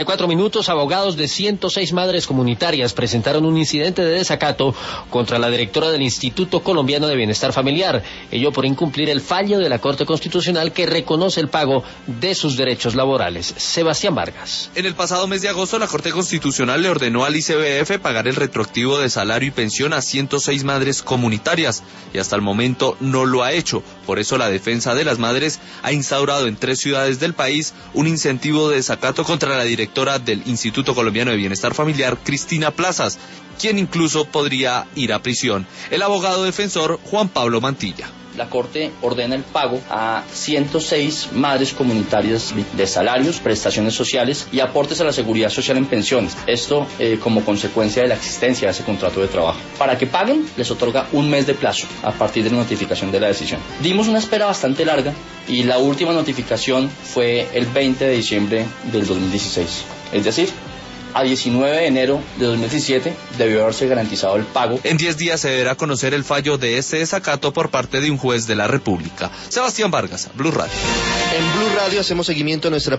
4 minutos, abogados de 106 madres comunitarias presentaron un incidente de desacato contra la directora del Instituto Colombiano de Bienestar Familiar, ello por incumplir el fallo de la Corte Constitucional que reconoce el pago de sus derechos laborales. Sebastián Vargas. En el pasado mes de agosto, la Corte Constitucional le ordenó al ICBF pagar el retroactivo de salario y pensión a 106 madres comunitarias, y hasta el momento no lo ha hecho. Por eso la defensa de las madres ha instaurado en 3 ciudades del país un incentivo de desacato contra la directora del Instituto Colombiano de Bienestar Familiar, Cristina Plazas, quien incluso podría ir a prisión. El abogado defensor Juan Pablo Mantilla. La Corte ordena el pago a 106 madres comunitarias de salarios, prestaciones sociales y aportes a la seguridad social en pensiones. Esto como consecuencia de la existencia de ese contrato de trabajo. Para que paguen, les otorga un mes de plazo a partir de la notificación de la decisión. Dimos una espera bastante larga y la última notificación fue el 20 de diciembre del 2016. Es decir, a 19 de enero de 2017 debió haberse garantizado el pago. En 10 días se deberá conocer el fallo de este desacato por parte de un juez de la República. Sebastián Vargas, Blue Radio. En Blue Radio hacemos seguimiento a nuestra